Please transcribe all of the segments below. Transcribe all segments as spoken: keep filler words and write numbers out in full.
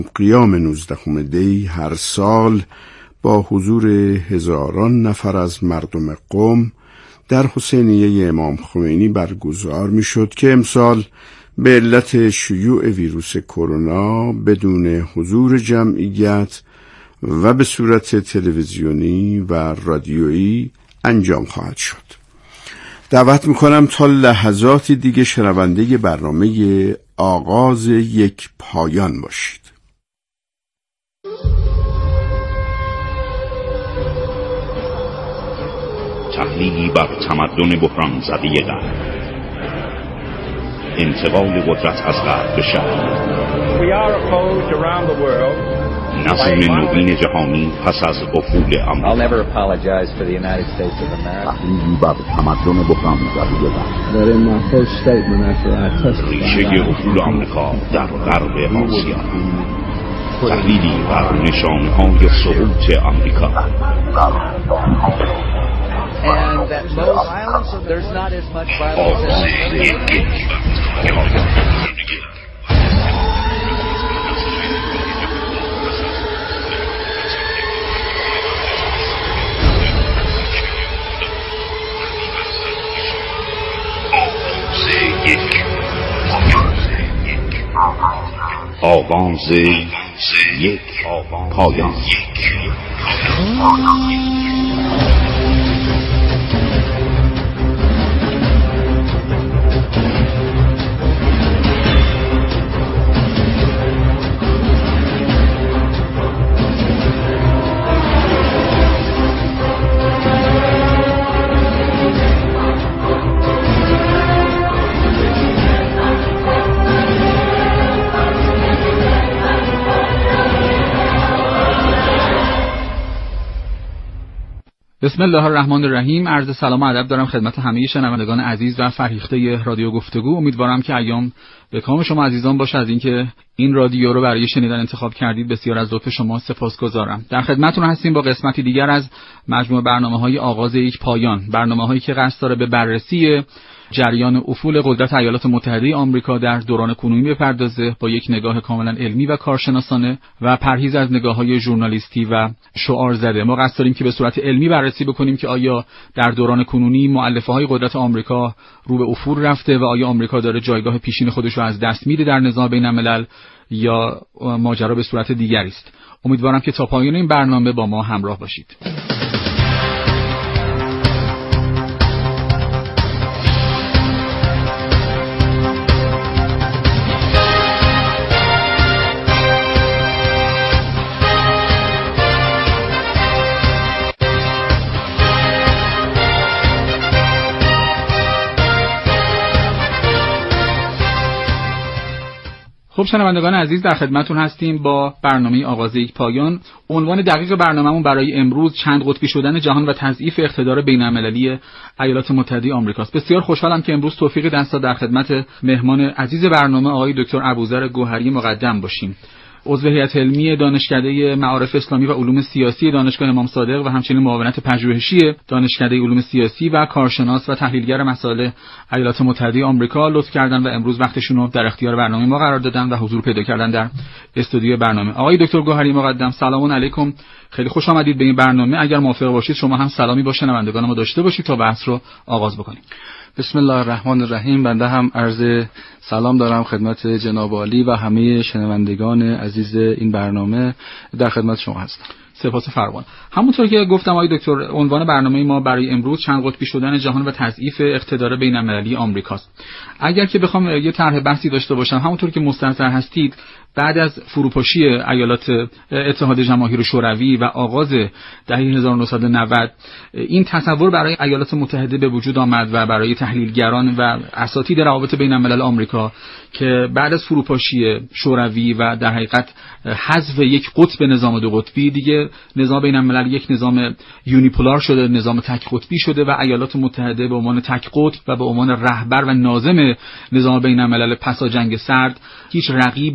قیام نوزدهم دی هر سال با حضور هزاران نفر از مردم قم در حسینیه امام خمینی برگزار می شد که امسال به علت شیوع ویروس کرونا بدون حضور جمعیت و به صورت تلویزیونی و رادیویی انجام خواهد شد. دعوت میکنم تا لحظاتی دیگه شنونده برنامه آغاز یک پایان باشید. تحلیلی بر تمدن بحران زده غرب، انتقال قدرت از غرب به شرق، نظم نوین جهانی پس از افول آمریکا. تحلیلی بر تمدن بحران زده غرب، ریشه افول آمریکا در غرب آسیا، تحلیلی بر نشانه‌های سقوط آمریکا. And that most violence, there's not as much violence آغاز یک پایان. بسم الله الرحمن الرحیم. عرض سلام و ادب دارم خدمت همه شنوندگان عزیز و فرهیخته رادیو گفتگو. امیدوارم که ایام به کام شما عزیزان باشه. از اینکه این رادیو رو برای شنیدن انتخاب کردید بسیار از لطف شما سپاسگزارم. در خدمتتون هستیم با قسمتی دیگر از مجموعه برنامه‌های آغاز یک پایان، برنامه‌هایی که قصد داره به بررسی جریان افول قدرت ایالات متحده آمریکا در دوران کنونی بپردازه با یک نگاه کاملا علمی و کارشناسانه و پرهیز از نگاه‌های ژورنالیستی و شعار زده. ما قصد داریم که به صورت علمی بررسی بکنیم که آیا در دوران کنونی مؤلفه‌های قدرت آمریکا رو به افول رفته و آیا آمریکا داره جایگاه پیشین خودش رو از دست میده در نظام بین‌الملل یا ماجرا به صورت دیگری است. امیدوارم که تا پایان این برنامه با ما همراه باشید. خب شنوندگان عزیز، در خدمتتون هستیم با برنامه آغاز یک پایان. عنوان دقیق برنامه‌مون برای امروز چند قطبی شدن جهان و تضعیف اقتدار بین‌المللی ایالات متحده آمریکا است. بسیار خوشحالم که امروز توفیق دست داد در خدمت مهمان عزیز برنامه آقای دکتر ابوذر گوهری مقدم باشیم. عضو هیئت علمی دانشکده معارف اسلامی و علوم سیاسی دانشگاه امام صادق و همچنین معاونت پژوهشی دانشکده علوم سیاسی و کارشناس و تحلیلگر مسائل ایالات متحده آمریکا لطف کردن و امروز وقتشون رو در اختیار برنامه ما قرار دادن و حضور پیدا کردن در استودیو برنامه. آقای دکتر گوهری مقدم، سلام علیکم، خیلی خوش آمدید به این برنامه. اگر موافق باشید شما هم سلامی با شنوندگان ما داشته باشید تا بحث رو آغاز بکنیم. بسم الله الرحمن الرحیم. بنده هم عرض سلام دارم خدمت جناب عالی و همه شنوندگان عزیز این برنامه. در خدمت شما هستم. سپاس فراوان. همونطور که گفتم آقای دکتر، عنوان برنامه ما برای امروز چند قطبی شدن جهان و تضعیف اقتدار بین‌المللی آمریکاست. اگر که بخوام یه طرح بحثی داشته باشم، همونطور که مستحضر هستید بعد از فروپاشی ایالات اتحاد جماهیر شوروی و آغاز دهه هزار و نهصد و نود این تصور برای ایالات متحده به وجود آمد و برای تحلیلگران و اساتید روابط بین الملل آمریکا که بعد از فروپاشی شوروی و در حقیقت حذف یک قطب نظام دو قطبی دیگه نظام بین الملل یک نظام یونیپولار شده، نظام تک قطبی شده و ایالات متحده به عنوان تک قطب و به عنوان رهبر و ناظم نظام بین الملل پس از جنگ سرد هیچ رقیب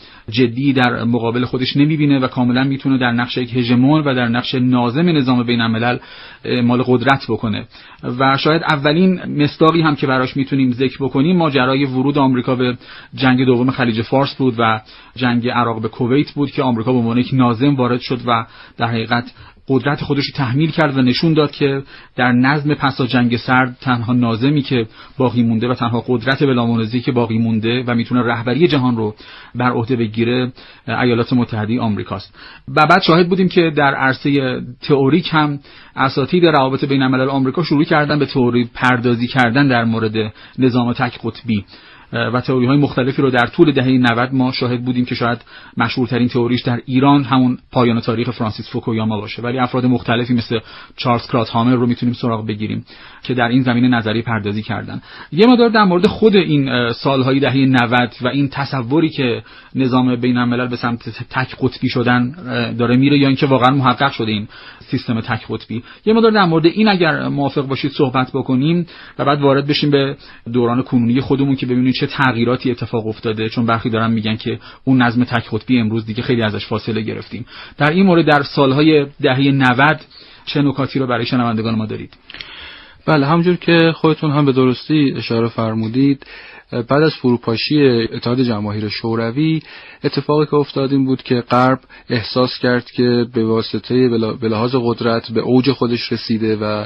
جدی در مقابل خودش نمیبینه و کاملا میتونه در نقش یک هژمون و در نقش ناظم نظام بین الملل مال قدرت بکنه. و شاید اولین مصداقی هم که براش میتونیم ذکر بکنیم ماجرای ورود آمریکا به جنگ دوم خلیج فارس بود و جنگ عراق به کویت بود که آمریکا به عنوان یک ناظم وارد شد و در حقیقت قدرت خودش رو تحمیل کرد و نشون داد که در نظم پس از جنگ سرد تنها ناظمی که باقی مونده و تنها قدرت بلامنازعی که باقی مونده و میتونه رهبری جهان رو بر عهده بگیره ایالات متحده آمریکاست. و بعد شاهد بودیم که در عرصه تئوریک هم اساتید روابط بین الملل آمریکا شروع کردن به تئوری پردازی کردن در مورد نظام تک قطبی و تئوری‌های مختلفی رو در طول دهه نود ما شاهد بودیم که شاید مشهورترین تئوریش در ایران همون پایان تاریخ فرانسیس فوکویاما باشه، ولی افراد مختلفی مثل چارلز کراتهامر رو میتونیم سراغ بگیریم که در این زمینه نظریه پردازی کردن. یه مقدار در مورد خود این سالهای دهه نود و این تصوری که نظام بین الملل به سمت تک قطبی شدن داره میره یا اینکه واقعا محقق شده این سیستم تک قطبی، یه مقدار در مورد این اگر موافق باشید صحبت بکنیم و بعد وارد بشیم به دوران کنونی خودمون که ببینید چه تغییراتی اتفاق افتاده، چون برخی دارن میگن که اون نظم تک قطبی امروز دیگه خیلی ازش فاصله گرفتیم. در این مورد در سالهای دهه نود چه نکاتی رو برای شنوندگان ما دارید؟ بله، همونجور که خودتون هم به درستی اشاره فرمودید، بعد از فروپاشی اتحاد جماهیر شوروی اتفاقی که افتاد این بود که غرب احساس کرد که به واسطه به لحاظ قدرت به اوج خودش رسیده و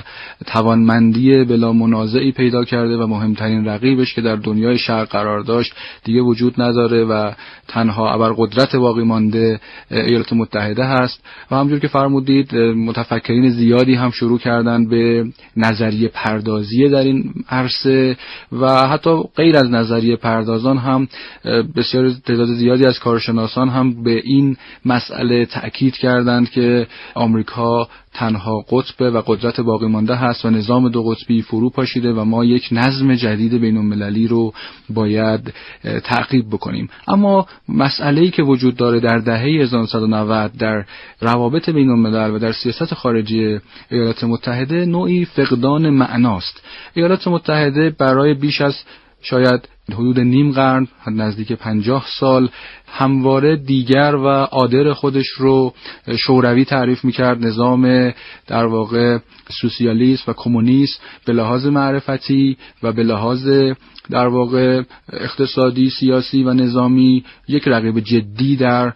توانمندی بلا منازعی پیدا کرده و مهمترین رقیبش که در دنیای شرق قرار داشت دیگه وجود نداره و تنها ابرقدرت باقی مانده ایالات متحده هست. و همونجور که فرمودید متفکرین زیادی هم شروع کردن به نظریه پردازی در این عرصه و حتی غیر از نظریه پردازان هم بسیار تعداد زیادی از کارشناسان هم به این مسئله تأکید کردند که آمریکا تنها قطب و قدرت باقی مانده هست و نظام دو قطبی فرو پاشیده و ما یک نظم جدید بین المللی رو باید تعقیب بکنیم. اما مسئله‌ای که وجود داره در دهه هزار و نهصد و نود در روابط بین الملل و در سیاست خارجی ایالات متحده نوعی فقدان معناست. ایالات متحده برای بیش از شاید حدود نیم قرن، نزدیک پنجاه سال، همواره دیگر و عادر خودش رو شوروی تعریف میکرد، نظام در واقع سوسیالیست و کمونیست به لحاظ معرفتی و به لحاظ در واقع اقتصادی، سیاسی و نظامی یک رقیب جدی در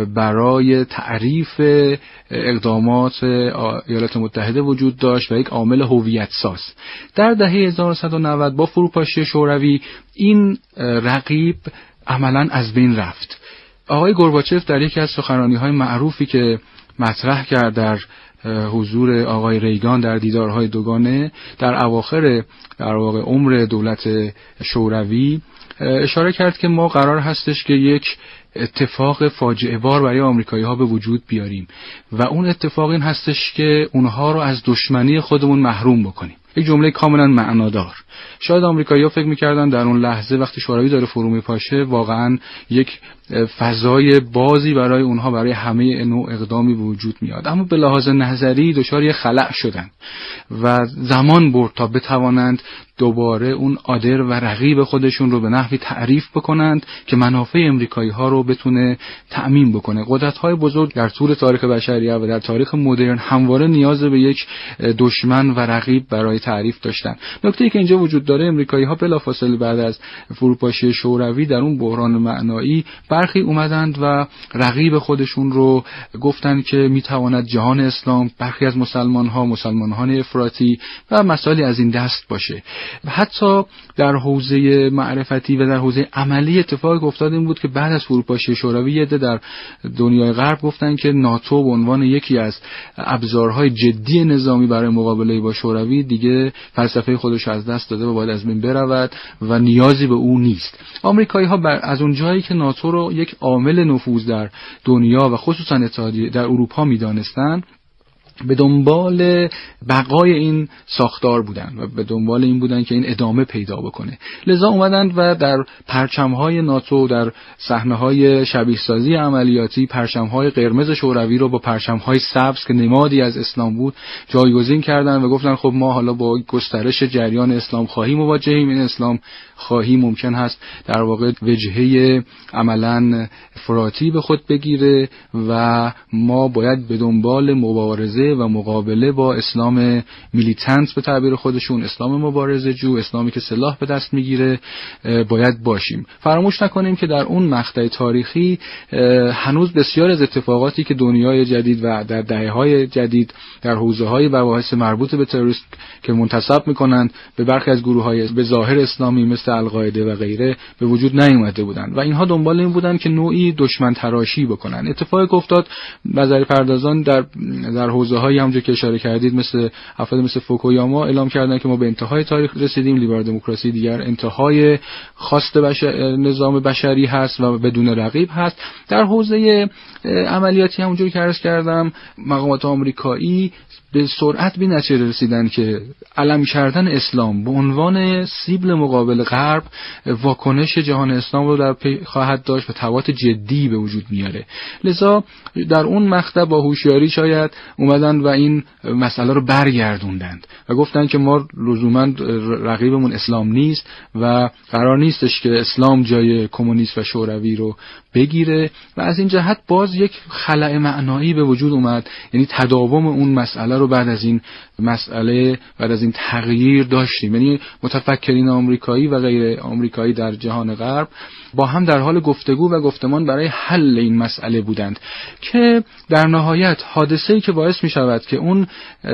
برای تعریف اقدامات ایالات متحده وجود داشت و یک عامل هویت ساز. در دهه هزار و نهصد و نود با فروپاشی شوروی این رقیب عملاً از بین رفت. آقای گورباچف در یکی از سخنرانی‌های معروفی که مطرح کرد در حضور آقای ریگان در دیدارهای دوگانه در اواخر در واقع عمر دولت شوروی اشاره کرد که ما قرار هستش که یک اتفاق فاجعه بار برای آمریکایی‌ها به وجود بیاریم و اون اتفاق این هستش که اونها رو از دشمنی خودمون محروم بکنیم. یک جمله کاملا معنادار. شاید آمریکایی‌ها فکر می‌کردن در اون لحظه وقتی شوروی داره فرو میپاشه واقعاً یک فضای بازی برای اونها برای همه نوع اقدامی به وجود میاد، اما به لحاظ نظری دچار یک خلأ شدن و زمان برد تا بتوانند دوباره اون عادر و رقیب خودشون رو به نحوی تعریف بکنند که منافع امریکایی‌ها رو بتونه تأمین بکنه. قدرت‌های بزرگ در طول تاریخ بشریت و در تاریخ مدرن همواره نیاز به یک دشمن و رقیب برای تعریف داشتن. نکته‌ای که اینجا وجود داره، امریکایی‌ها بلافاصله بعد از فروپاشی شوروی در اون بحران معنایی برخی اومدند و رقیب خودشون رو گفتن که میتواند جهان اسلام، برخی از مسلمان‌ها، مسلمانان افراطی و مسائلی از این دست باشه. حتی در حوزه معرفتی و در حوزه عملی اتفاقی افتاد این بود که بعد از فروپاشی شوروی یه در دنیای غرب گفتن که ناتو به عنوان یکی از ابزارهای جدی نظامی برای مقابله با شوروی دیگه فلسفه خودش از دست داده و باید از بین برود و نیازی به او نیست. آمریکایی‌ها از اون جایی که ناتو رو یک عامل نفوذ در دنیا و خصوصا اتحادیه در اروپا می‌دانستند، به دنبال بقای این ساختار بودن و به دنبال این بودن که این ادامه پیدا بکنه. لذا اومدند و در پرچم‌های ناتو، در صحنه‌های شبیه سازی عملیاتی، پرچم‌های قرمز شوروی رو با پرچم‌های سبز که نمادی از اسلام بود جایگزین کردند و گفتن خب ما حالا با گسترش جریان اسلام خواهی مواجهیم. این اسلام خواهی ممکن هست در واقع وجهه عملاً افراطی به خود بگیره و ما باید به دنبال مبارزه و مقابله با اسلام میلیتنت به تعبیر خودشون، اسلام مبارزه جو، اسلامی که سلاح به دست میگیره باید باشیم. فراموش نکنیم که در اون مقطع تاریخی هنوز بسیار از اتفاقاتی که دنیای جدید و در دهه‌های جدید در حوزه‌های مباحث مربوط به تروریسم که منتسب می‌کنند به برخی از گروه‌های به ظاهر اسلامی مثل القاعده و غیره به وجود نیامده بودند و اینها دنبال این بودند که نوعی دشمن تراشی بکنن. اتفاقی که افتاد نظری پردازان در در حوزه‌های همونجوری که اشاره کردید مثل افراد مثل فوکویاما اعلام کردن که ما به انتهای تاریخ رسیدیم، لیبرال دموکراسی دیگر انتهای خواست بشر... نظام بشری هست و بدون رقیب هست. در حوزه عملیاتی همونجوری که عرض کردم مقامات آمریکایی به سرعت به نتیجه رسیدن که علم کردن اسلام به عنوان سیبل مقابل غرب واکنش جهان اسلام رو در پی خواهد داشت و تبعات جدی به وجود میاره. لذا در اون مقطع با هوشیاری شاید اومدن و این مسئله رو برگردوندند و گفتن که ما لزوما رقیبمون اسلام نیست و قرار نیستش که اسلام جای کمونیست و شوروی رو بگیره و از این جهت باز یک خلأ معنایی به وجود اومد. یعنی تداوم اون مسئله رو بعد از این مسئله بعد از این تغییر داشتیم. یعنی متفکرین آمریکایی و غیر آمریکایی در جهان غرب با هم در حال گفتگو و گفتمان برای حل این مسئله بودند که در نهایت حادثه‌ای که باعث می شود که اون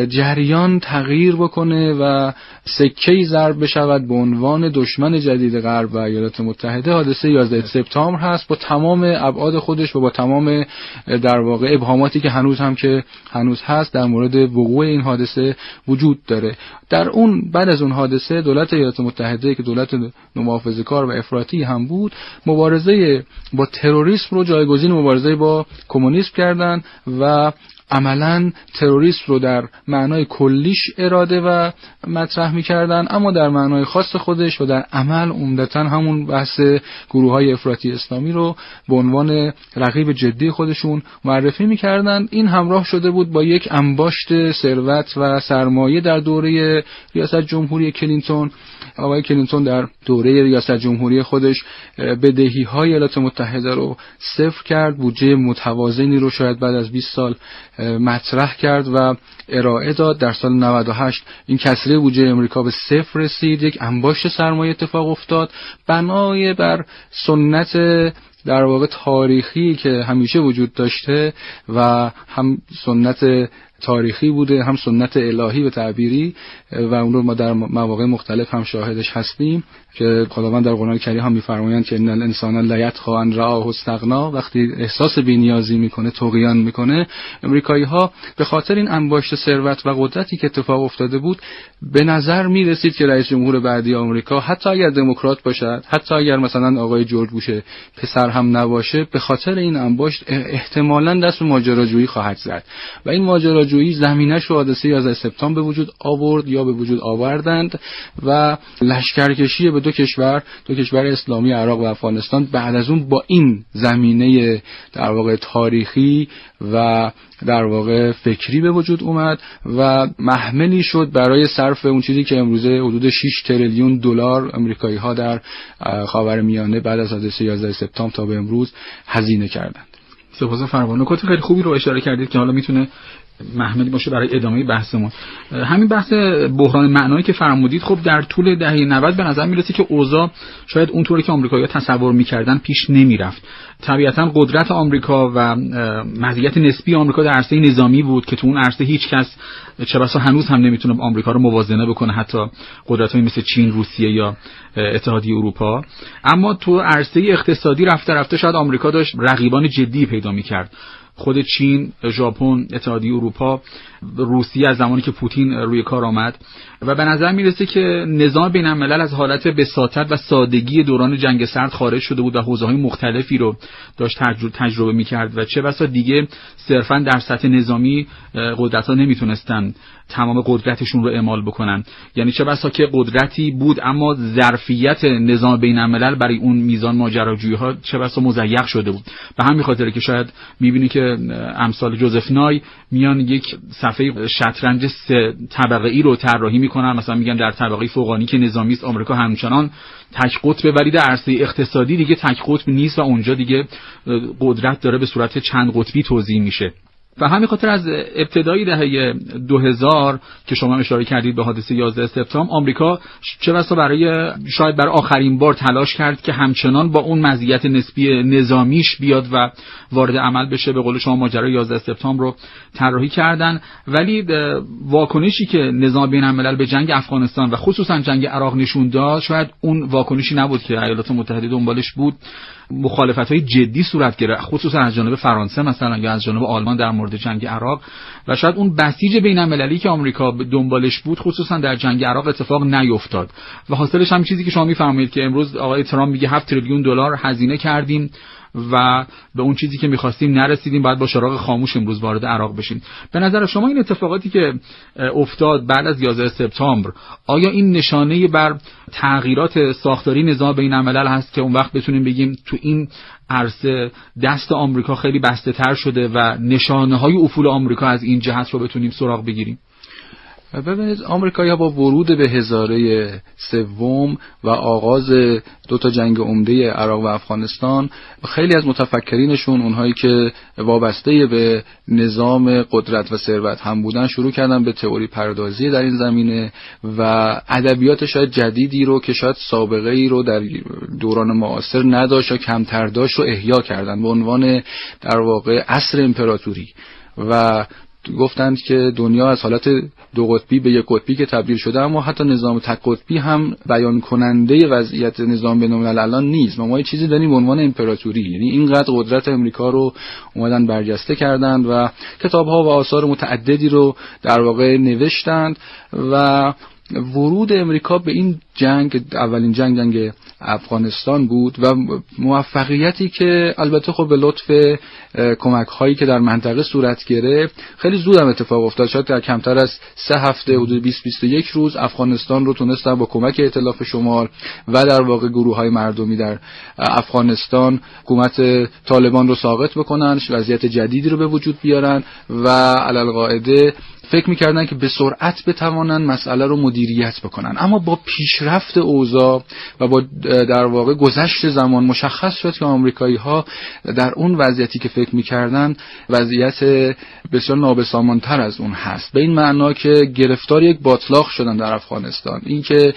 جریان تغییر بکنه و سکه‌ای ضرب بشود به عنوان دشمن جدید غرب و ایالات متحده حادثه یازده سپتامبر هست با تمام ابعاد خودش و با تمام در واقع ابهاماتی که هنوز هم که هنوز هست در مورد وقوع این حادثه وجود داره. در اون بعد از اون حادثه دولت ایالات متحده که دولت محافظه‌کار و افراطی هم بود مبارزه با تروریسم رو جایگزین مبارزه با کمونیسم کردن و عملاً تروریسم رو در معنای کلیش اراده و مطرح می‌کردن، اما در معنای خاص خودش و در عمل عمدتاً همون بحث گروه‌های افراطی اسلامی رو به عنوان رقیب جدی خودشون معرفی می‌کردن. این همراه شده بود با یک انباشت ثروت و سرمایه در دوره ریاست جمهوری کلینتون. آقای کلینتون در دوره ریاست جمهوری خودش بدهی‌های ایالات متحده رو صفر کرد، بودجه متوازنی رو شاید بعد از بیست سال مطرح کرد و ارائه داد. در سال نود و هشت این کسری بودجه امریکا به صفر رسید، یک انباشت سرمایه اتفاق افتاد بنای بر سنت در واقع تاریخی که همیشه وجود داشته و هم سنت تاریخی بوده هم سنت الهی به تعبیری و اون رو ما در مواقع مختلف هم شاهدش هستیم که خداوند در قرآن کریم هم می‌فرمایند که ان الانسان لا یطغی ان رآه استغنا، وقتی احساس بی‌نیازی میکنه طغیان میکنه. امریکایی‌ها به خاطر این انباشت ثروت و قدرتی که اتفاق افتاده بود به نظر میرسید که رئیس جمهور بعدی آمریکا حتی اگر دموکرات باشد، حتی اگر مثلا آقای جورج بوش پسر هم نباشه، به خاطر این انباشت احتمالاً دست به ماجراجویی خواهد زد و این ماجراجویی زمینه‌ش حادثه یازده سپتامبر به وجود آورد یا به وجود آوردند و لشکرکشی به دو کشور دو کشور اسلامی عراق و افغانستان بعد از اون با این زمینه در واقع تاریخی و در واقع فکری به وجود اومد و محملی شد برای صرف اون چیزی که امروزه حدود شش تریلیون دلار آمریکایی‌ها در خاورمیانه بعد از حادثه یازده سپتامبر تا به امروز هزینه کردند. سپاس فراوان. نکات خیلی خوبی رو اشاره کردید که حالا میتونه محملی باشه برای ادامه بحثمون. همین بحث بحران معنایی که فرمودید، خب در طول دهه نود به نظر میرسه که اوضاع شاید اونطوری که آمریکایی‌ها تصور میکردن پیش نمیرفت. طبیعتاً قدرت آمریکا و مزیت نسبی آمریکا در عرصه نظامی بود که تو اون عرصه هیچ کس چه بسا هنوز هم نمیتونه آمریکا رو موازنه بکنه، حتی قدرت‌های مثل چین، روسیه یا اتحادیه اروپا. اما تو عرصه اقتصادی رفته رفته شاید آمریکا داشت رقیبان جدی پیدا میکرد. خود چین، ژاپن، اتحادیه اروپا، روسیه از زمانی که پوتین روی کار آمد و به نظر میرسه که نظام بین الملل از حالت بساطت و سادگی دوران جنگ سرد خارج شده بود و حوزه‌های مختلفی رو داشت تجربه, تجربه میکرد و چه بسا دیگه صرفاً در سطح نظامی قدرت‌ها نمیتونستن تمام قدرتشون رو اعمال بکنن، یعنی چه بسا که قدرتی بود اما ظرفیت نظام بین الملل برای اون میزان ماجراجویی‌ها چه بسا مضیق شده بود. به همین خاطره که شاید می‌بینی که امثال جوزف نای میان یک صفحه شطرنج سه طبقه‌ای رو طراحی میکنن، مثلا میگن در طبقه فوقانی که نظامی است آمریکا همچنان تک قطبه، ولی در عرصه اقتصادی دیگه تک قطب نیست و اونجا دیگه قدرت داره به صورت چند قطبی توزیع میشه. و همین خاطر از ابتدای دهه دو هزار که شما اشاره کردید به حادثه یازده سپتامبر، آمریکا چه بسا برای شاید برای آخرین بار تلاش کرد که همچنان با اون مزیت نسبی نظامیش بیاد و وارد عمل بشه. به قول شما ماجرای یازده سپتامبر رو طراحی کردن، ولی واکنشی که نظام بین الملل به جنگ افغانستان و خصوصا جنگ عراق نشون داد شاید اون واکنشی نبود که ایالات متحده دنبالش بود. مخالفت‌های جدی صورت گرفت، خصوصا از جانب فرانسه مثلا یا از جانب آلمان در مورد جنگ عراق، و شاید اون بسیج بین‌المللی که آمریکا دنبالش بود خصوصا در جنگ عراق اتفاق نیفتاد و حاصلش هم چیزی که شما می‌فرمایید که امروز آقای ترامپ میگه هفت تریلیون دلار هزینه کردیم و به اون چیزی که می‌خواستیم نرسیدیم، باید با چراغ خاموش امروز وارد عراق بشیم. به نظر شما این اتفاقاتی که افتاد بعد از یازده سپتامبر آیا این نشانه بر تغییرات ساختاری نظام بین‌الملل هست که اون وقت بتونیم بگیم تو این عرصه دست آمریکا خیلی بسته‌تر شده و نشانه‌های افول آمریکا از این جهت رو بتونیم سراغ بگیریم؟ ببینید، آمریکایی‌ها با ورود به هزاره سوم و آغاز دو تا جنگ عمده عراق و افغانستان، خیلی از متفکرینشون، اونهایی که وابسته به نظام قدرت و ثروت هم بودن، شروع کردن به تئوری پردازی در این زمینه و ادبیات شاید جدیدی رو که شاید سابقه ای رو در دوران معاصر نداشت و کمتر داشت رو احیا کردن به عنوان در واقع عصر امپراتوری و گفتند که دنیا از حالت دو قطبی به یک قطبی که تبدیل شده، اما حتی نظام تک قطبی هم بیان کننده وضعیت نظام بین الملل الان نیست. ما یه چیزی داریم به عنوان امپراتوری، یعنی اینقدر قدرت امریکا رو اومدن برجسته کردند و کتاب‌ها و آثار متعددی رو در واقع نوشتند و ورود امریکا به این جنگ، اولین جنگ جنگ افغانستان بود و موفقیتی که البته خب به لطف کمک هایی که در منطقه صورت گرفت خیلی زود هم اتفاق افتاد. شاید در کمتر از سه هفته، حدود بیست بیست و یک روز، افغانستان رو تونستن با کمک ائتلاف شمال و در واقع گروه های مردمی در افغانستان حکومت طالبان رو ساقط بکنن، وضعیت جدیدی رو به وجود بیارن و علالقاعده فکر می‌کردن که به سرعت بتوانن مسئله رو مدیریت بکنن. اما با پیشرفت اوضاع و با در واقع گذشت زمان مشخص شد که آمریکایی‌ها در اون وضعیتی که فکر می‌کردن وضعیت بسیار نابسامان‌تر از اون هست، به این معنا که گرفتار یک باطلاق شدن در افغانستان. این که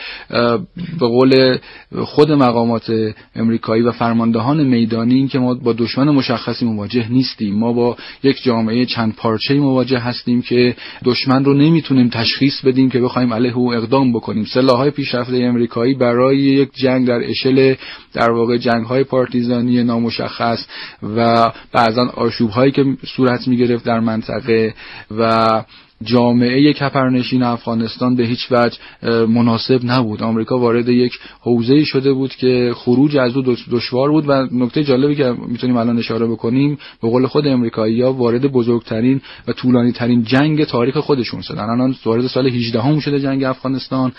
به قول خود مقامات امریکایی و فرماندهان میدانی، این که ما با دشمن مشخصی مواجه نیستیم، ما با یک جامعه چند پارچه‌ای مواجه هستیم که دشمن رو نمیتونیم تشخیص بدیم که بخوایم علیه او اقدام بکنیم. سلاح‌های پیشرفته امریکایی برای یک جنگ در اشل در واقع جنگ‌های پارتیزانی نامشخص و بعضا آشوب‌هایی که صورت می‌گرفت در منطقه و جامعه کپرنشین افغانستان به هیچ وجه مناسب نبود. آمریکا وارد یک حوزه‌ای شده بود که خروج از او دشوار بود و نکته جالبی که میتونیم الان اشاره بکنیم، به قول خود امریکایی‌ها وارد بزرگترین و طولانی‌ترین جنگ تاریخ خودشون شدن. الان وارد سال هجده هم شده جنگ افغانستان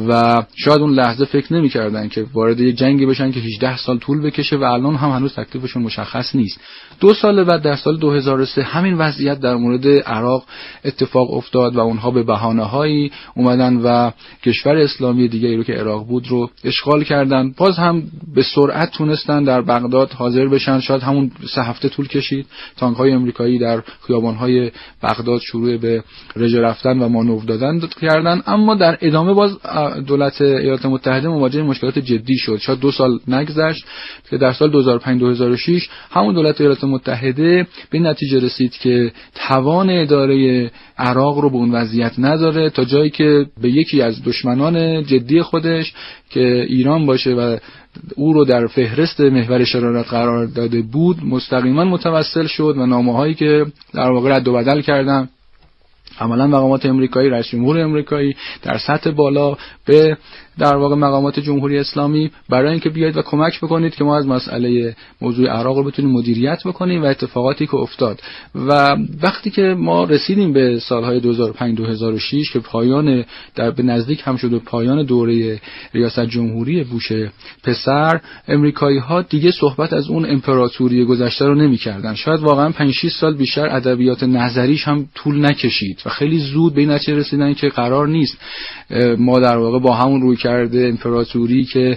و شاید اون لحظه فکر نمی‌کردن که وارد یک جنگی بشن که هجده سال طول بکشه و الان هم هنوز تکلیفشون مشخص نیست. دو سال بعد در سال دو هزار و سه همین وضعیت در مورد عراق اتفاق افتاد و اونها به بهانه‌هایی اومدن و کشور اسلامی دیگه‌ای رو که عراق بود رو اشغال کردن. باز هم به سرعت تونستن در بغداد حاضر بشن. شاید همون سه هفته طول کشید. تانک‌های آمریکایی در خیابان‌های بغداد شروع به رژه رفتن و مانور دادن کردن، اما در ادامه باز دولت ایالات متحده مواجه مشکلات جدی شد. شاید دو سال نگذشت که در سال دو هزار و پنج دو هزار و شش همون دولت ایالات متحده به نتیجه رسید که توان اداره عراق رو به اون وضعیت نداره تا جایی که به یکی از دشمنان جدی خودش که ایران باشه و او رو در فهرست محور شرارت قرار داده بود مستقیما متوسل شد و نامه‌هایی که در واقع رد و بدل کردن عملا مقامات امریکایی، رئیس جمهور امریکایی در سطح بالا به در واقع مقامات جمهوری اسلامی برای اینکه بیاید و کمک بکنید که ما از مسئله موضوع عراق رو بتونیم مدیریت بکنیم و اتفاقاتی که افتاد. و وقتی که ما رسیدیم به سالهای دو هزار و پنج دو هزار و شش که پایان در به نزدیک هم شد و پایان دوره ریاست جمهوری بوش پسر، امریکایی‌ها دیگه صحبت از اون امپراتوری گذشته رو نمی‌کردن. شاید واقعا پنج شش سال بیشتر ادبیات نظریش هم طول نکشید و خیلی زود به این نتیجه رسیدن که قرار نیست ما در واقع با همون روی کرده امپراتوری که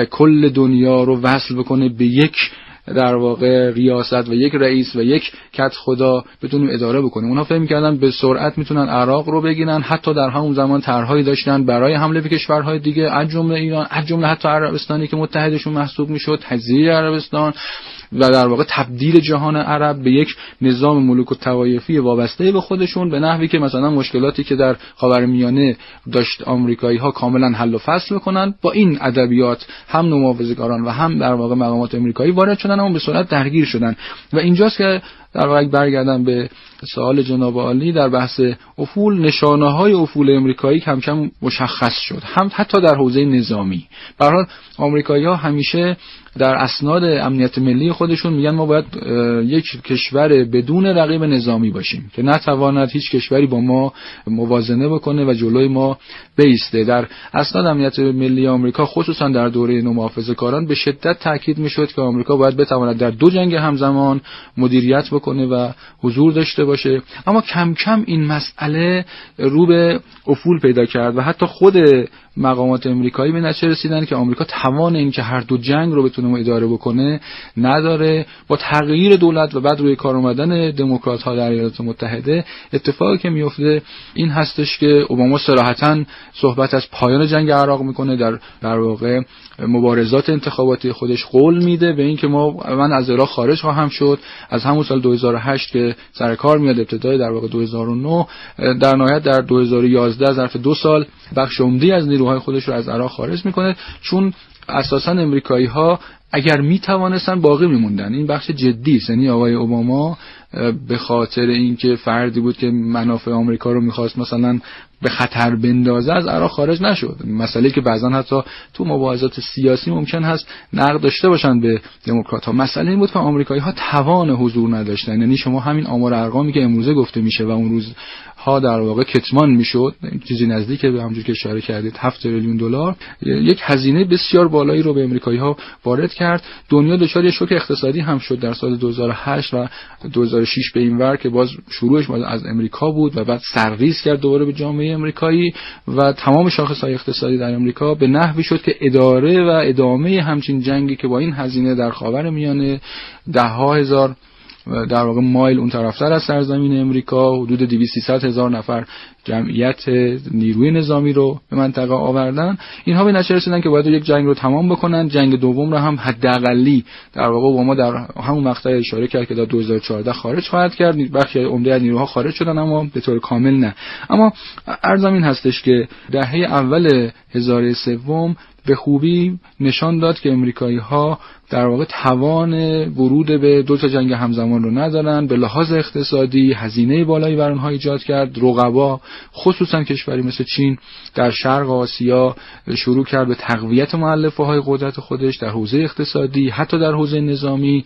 کل دنیا رو وصل بکنه به یک در واقع ریاست و یک رئیس و یک کت خدا بتونیم اداره بکنیم. اونها فهم می‌کردن به سرعت میتونن عراق رو بگیرن، حتی در همون زمان طرحهایی داشتن برای حمله به کشورهای دیگه، از جمله ایران، از جمله حتی عربستانی که متحدشون محسوب میشد، تجزیه عربستان و در واقع تبدیل جهان عرب به یک نظام ملوک و طوایفی وابسته به خودشون، به نحوی که مثلا مشکلاتی که در خاورمیانه داشت آمریکایی‌ها کاملا حل و فصل بکنن. با این ادبیات هم نمایندگان و هم در واقع مقامات آمریکایی وارد شدن اما به سرعت درگیر شدن. و اینجاست که در واقع برگردم به سوال جناب عالی در بحث افول، نشانه‌های افول آمریکایی کم کم مشخص شد، هم حتی در حوزه نظامی. به هر حال آمریکایی‌ها همیشه در اسناد امنیت ملی خودشون میگن ما باید یک کشور بدون رقیب نظامی باشیم که نتواند هیچ کشوری با ما موازنه بکنه و جلوی ما بیسته. در اسناد امنیت ملی آمریکا خصوصا در دوره نومحافظه‌کاران به شدت تاکید میشد که آمریکا باید بتواند در دو جنگ همزمان مدیریت بکنه و حضور داشته باشه. اما کم کم این مسئله رو به افول پیدا کرد و حتی خود مقامات امریکایی به نتیجه رسیدن که آمریکا توان این که هر دو جنگ رو بتونه اداره بکنه نداره. با تغییر دولت و بعد روی کار اومدن دموکرات‌ها در ایالات متحده، اتفاقی که میفته این هستش که اوباما صراحتاً صحبت از پایان جنگ عراق میکنه، در در واقع مبارزات انتخاباتی خودش قول میده به این که ما من از عراق خارج خواهم شد. از همون سال دو هزار و هشت که سر کار میاد، ابتدای در واقع دو هزار و نه، در نهایت در دو هزار و یازده ظرف دو سال بخش عمده از نیروهای خودش رو از عراق خارج میکنه، چون اساساً امریکایی‌ها اگر می توانستن باقی میموندن. این بخش جدی است. یعنی آقای اوباما به خاطر اینکه فردی بود که منافع آمریکا رو می‌خواست مثلا به خطر بندازه از عراق خارج نشد. مسئله که بعضا حتی تو مباحثات سیاسی ممکن هست نقد داشته باشن به دموکرات‌ها. مسئله این بود که آمریکایی‌ها توان حضور نداشتن. یعنی شما همین آمار ارقامی که امروزه گفته میشه و اون روز ها در واقع کتمان میشد، چیزی نزدیک به همونجوری که اشاره کردید هفت تریلیون دلار، یک هزینه بسیار بالایی رو به امریکایی‌ها وارد کرد. دنیا دچار یک شوک اقتصادی هم شد در سال دو هزار و هشت و دو هزار و شش به این ور که باز شروعش از امریکا بود و بعد سرریز کرد دوباره به جامعه امریکایی و تمام شاخص‌های اقتصادی در امریکا به نحوی شد که اداره و ادامه همچین جنگی که با این هزینه در خاورمیانه ده ها هزار در واقع مایل اون طرفتر از سرزمین امریکا، حدود دویست تا سیصد هزار نفر جمعیت نیروی نظامی رو به منطقه آوردن، اینها به نتیجه رسیدن که باید یک جنگ رو تمام بکنن. جنگ دوم رو هم حداقلی در واقع اوباما در همون مقطع اشاره کرد که در دو هزار و چهارده خارج خواهد کرد. بخشی عمده از نیروها خارج شدن اما به طور کامل نه. اما عرضم این هستش که دهه اول هزاره سوم به خوبی نشان داد که امریکایی‌ها در واقع توان ورود به دو تا جنگ همزمان رو ندارن. به لحاظ اقتصادی هزینه بالایی بر اونها ایجاد کرد. رقبا خصوصا کشوری مثل چین در شرق آسیا شروع کرد به تقویت مؤلفه‌های قدرت خودش در حوزه اقتصادی، حتی در حوزه نظامی،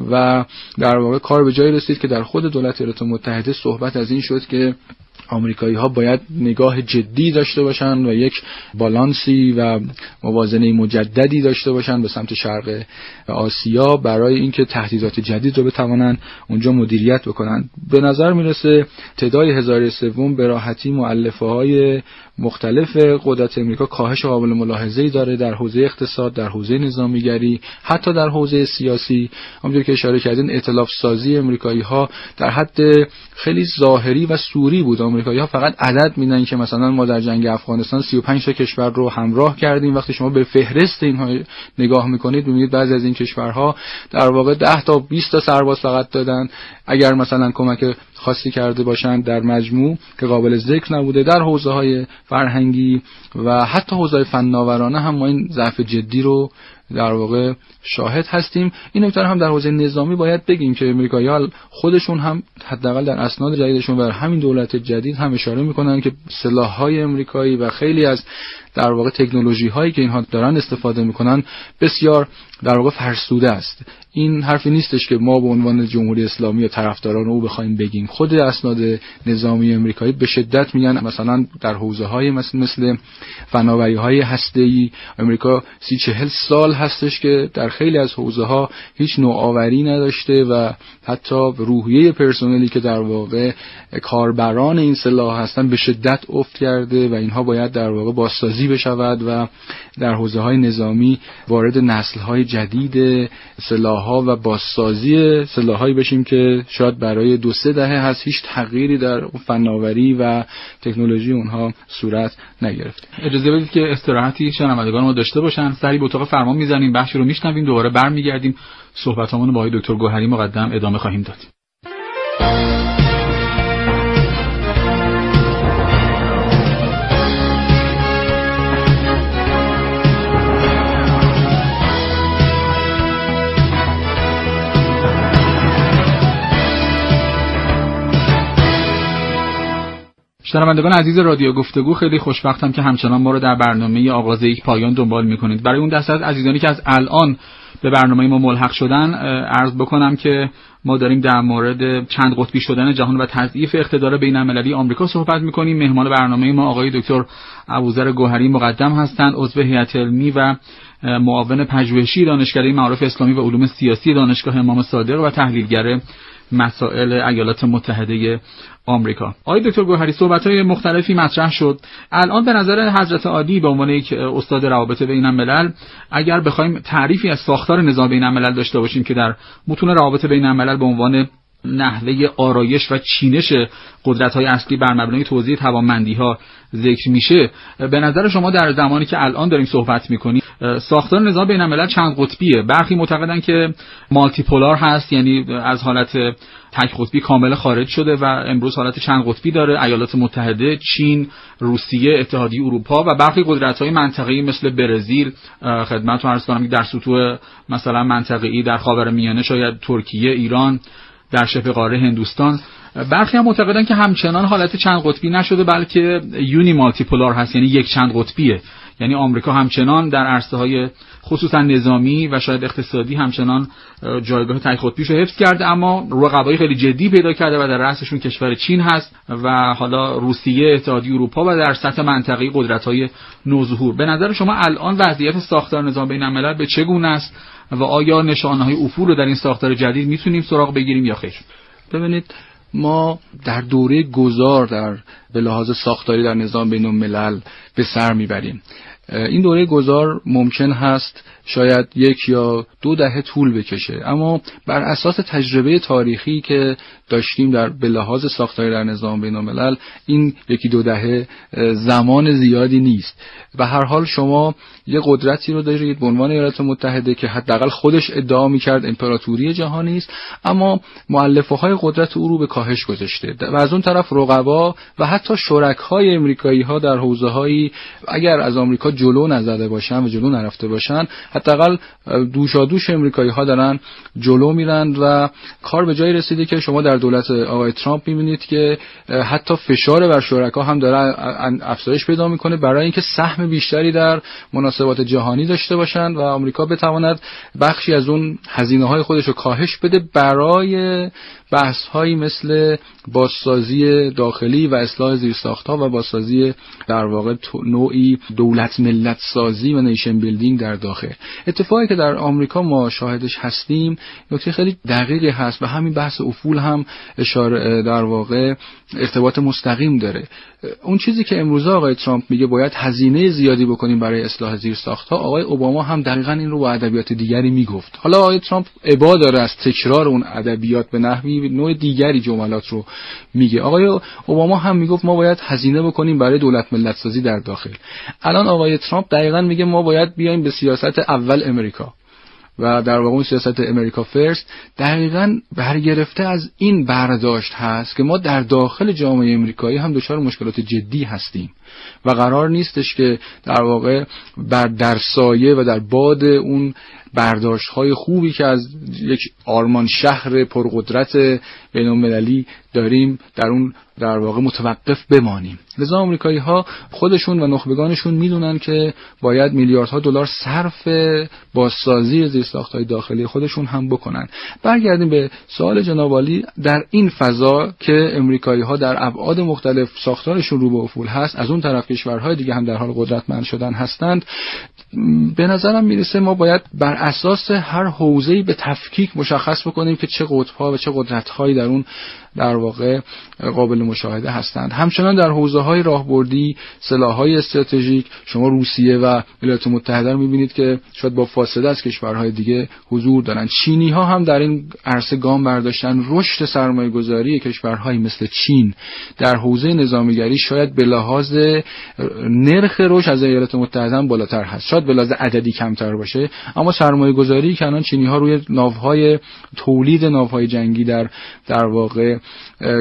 و در واقع کار به جایی رسید که در خود دولت ایالات متحده صحبت از این شد که آمریکایی‌ها باید نگاه جدی داشته باشن و یک بالانسی و موازنه مجددی داشته باشن به سمت شرق آسیا برای اینکه تهدیدات جدید رو بتوانن اونجا مدیریت بکنن. به نظر میرسه تعداد هزاره سوم به راحتی مؤلفه‌های مختلف قدرت امریکا کاهش قابل ملاحظه‌ای داره در حوزه اقتصاد، در حوزه نظامیگری، حتی در حوزه سیاسی. همونجوری که اشاره کردین ائتلاف سازی امریکایی‌ها در حد خیلی ظاهری و صوری بود. آمریکایی‌ها فقط عدد میدن که مثلا ما در جنگ افغانستان سی و پنج تا کشور رو همراه کردیم. وقتی شما به فهرست اینها نگاه میکنید میبینید بعضی از این کشورها در واقع ده تا بیست تا سرباز فقط دادن. اگر مثلا کمک خاصی کرده باشند در مجموع که قابل ذکر نبوده. در حوزه‌های فرهنگی و حتی حوزه‌های فناورانه هم ما این ضعف جدی رو در واقع شاهد هستیم. این نکته هم در حوزه نظامی باید بگیم که امریکایی‌ها خودشون هم حداقل در اسناد جدیدشون بر همین دولت جدید هم اشاره میکنن که سلاح‌های امریکایی و خیلی از در واقع تکنولوژی‌هایی که اینها دارن استفاده میکنن بسیار در واقع فرسوده است. این حرفی نیستش که ما به عنوان جمهوری اسلامی یا طرفداران او بخوایم بگیم. خود اسناد نظامی امریکایی به شدت میگن مثلا در حوزه‌های مثل مثل فناوری‌های هسته‌ای امریکا سی چهل سال هستش که در خیلی از حوزه‌ها هیچ نوآوری نداشته و حتی روحیه پرسنلی که در واقع کاربران این سلاح هستن به شدت افت کرده و اینها باید در واقع بازسازی بشود و در حوزه‌های نظامی وارد نسل‌های جدید سلاح‌ها و بازسازی سلاح‌هایی بشیم که شاید برای دو سه دهه هست هیچ تغییری در فناوری و تکنولوژی اونها صورت نگرفته. اجازه بدید که استراحتی شنوندگان ما داشته باشن، سری به اتاق فرمان میزنیم، بخشی رو میشنویم، دوباره برمیگردیم صحبتامون با آقای دکتر گوهری مقدم ادامه خواهیم داد. شنوندگان عزیز رادیو گفتگو، خیلی خوشبختم که همچنان ما رو در برنامه آغاز یک پایان دنبال میکنید. برای اون دسته از عزیزانی که از الان به برنامه ما ملحق شدن عرض بکنم که ما داریم در مورد چند قطبی شدن جهان و تضعیف اقتدار بین‌المللی آمریکا صحبت میکنیم. مهمان برنامه ما آقای دکتر ابوذر گوهری مقدم هستند، عضو هیئت علمی و معاون پژوهشی دانشکده معارف اسلامی و علوم سیاسی دانشگاه امام صادق و تحلیلگر مسائل ایالات متحده آمریکا. آقای دکتر گوهری، صحبت‌های مختلفی مطرح شد. الان به نظر حضرت عالی به عنوان یک استاد روابط بین الملل اگر بخوایم تعریفی از ساختار نظام بین الملل داشته باشیم که در متون روابط بین الملل به عنوان نحوه آرایش و چینش قدرت‌های اصلی بر مبنای توزیع توانمندی‌ها ذکر میشه، به نظر شما در زمانی که الان داریم صحبت می‌کنیم ساختار نظام بین الملل چند قطبیه؟ برخی معتقدن که مالتی پولار هست، یعنی از حالت تک قطبی کامل خارج شده و امروز حالت چند قطبی داره، ایالات متحده، چین، روسیه، اتحادیه اروپا و برخی قدرت‌های منطقه‌ای مثل برزیل، خدمتتون عرض کنم در سطوح مثلا منطقه‌ای در خاورمیانه شاید ترکیه، ایران، در شبه قاره هندوستان. برخی هم معتقدن که همچنان حالت چند قطبی نشده بلکه یونی مالتی پولار هست، یعنی یک چند قطبیه، یعنی آمریکا همچنان در عرصه‌های خصوصا نظامی و شاید اقتصادی همچنان جایگاه تک قطبیش رو حفظ کرده، اما رقبای خیلی جدی پیدا کرده و در رأسشون کشور چین هست و حالا روسیه، اتحادیه اروپا و در سطح منطقه‌ای قدرت‌های نوظهور. به نظر شما الان وضعیت ساختار نظام بین‌الملل به چه گونه است و آیا نشانه‌های افول رو در این ساختار جدید میتونیم سراغ بگیریم یا خیر؟ ببینید، ما در دوره گذار در به لحاظ ساختاری در نظام بین الملل به سر میبریم. این دوره گذار ممکن هست شاید یک یا دو دهه طول بکشه، اما بر اساس تجربه تاریخی که داشتیم در به لحاظ ساختاری در نظام بین الملل این یکی دو دهه زمان زیادی نیست. و هر حال شما یه قدرتی رو دارید به عنوان ایالات متحده که حداقل خودش ادعا می‌کرد امپراتوری جهانی است، اما مؤلفه‌های قدرت او رو به کاهش گذاشته و از اون طرف رقبا و حتی شرکای آمریکایی‌ها در حوزه‌هایی اگر از آمریکا جلو نزده باشن و جلو نرفته باشن حداقل دوشادوش آمریکایی‌ها دارن جلو میرن و کار به جایی رسیده که شما در دولت آقای ترامپ می‌بینید که حتی فشار بر شرکا هم داره افزایش پیدا می‌کنه برای اینکه سهم بیشتری در مناسبات جهانی داشته باشند و آمریکا بتواند بخشی از اون هزینه‌های خودش رو کاهش بده برای بحث‌هایی مثل بازسازی داخلی و اصلاح زیرساخت‌ها و بازسازی در واقع نوعی دولت ملت سازی و نیشن بیلدینگ در داخل. اتفاقی که در آمریکا ما شاهدش هستیم نکته خیلی دقیقی هست و همین بحث افول هم اشاره در واقع ارتباط مستقیم داره. اون چیزی که امروز آقای ترامپ میگه باید هزینه زیادی بکنیم برای اصلاح زیرساخت‌ها، آقای اوباما هم دقیقاً این رو با ادبیات دیگری میگفت. حالا آقای ترامپ ابا داره از تکرار اون ادبیات به نحوی نوع دیگری جملات رو میگه. آقای اوباما هم میگفت ما باید هزینه بکنیم برای دولت ملت سازی در داخل. الان آقای ترامپ دقیقاً میگه ما باید بیایم به سیاست اول امریکا و در واقع اون سیاست امریکا فرست دقیقاً برگرفته از این برداشت هست که ما در داخل جامعه امریکایی هم دچار مشکلات جدی هستیم و قرار نیستش که در واقع بر در سایه و در باد اون برداشت‌های خوبی که از یک آرمان شهر پرقدرت بین‌المللی داریم در اون در واقع متوقف بمانیم. لذا آمریکایی‌ها خودشون و نخبگانشون میدونن که باید میلیاردها دلار صرف بازسازی زیرساخت‌های داخلی خودشون هم بکنن. برگردیم به سوال جناب عالی، در این فضا که آمریکایی‌ها در ابعاد مختلف ساختارشون رو به افول هست، از اون طرف کشورهای دیگه هم در حال قدرتمند شدن هستند، به نظرم میرسه ما باید بر اساس هر حوزه‌ای به تفکیک مشخص بکنیم که چه قطب‌ها و چه قدرت‌هایی در اون در واقع قابل مشاهده هستند. همچنان در حوزه‌های راهبردی، سلاح‌های استراتژیک، شما روسیه و ایالات متحده رو می‌بینید که شاید با فاصله از کشورهای دیگه حضور دارند. چینی‌ها هم در این عرصه گام برداشتن. رشد سرمایه‌گذاری کشورهایی مثل چین در حوزه نظامیگری شاید به لحاظ نرخ رشد از ایالات متحده هم بالاتر هست. شاید به لحاظ عددی کمتر باشه، اما سرمایه‌گذاری که الان چینی‌ها روی ناوهای تولید ناوهای جنگی در در واقع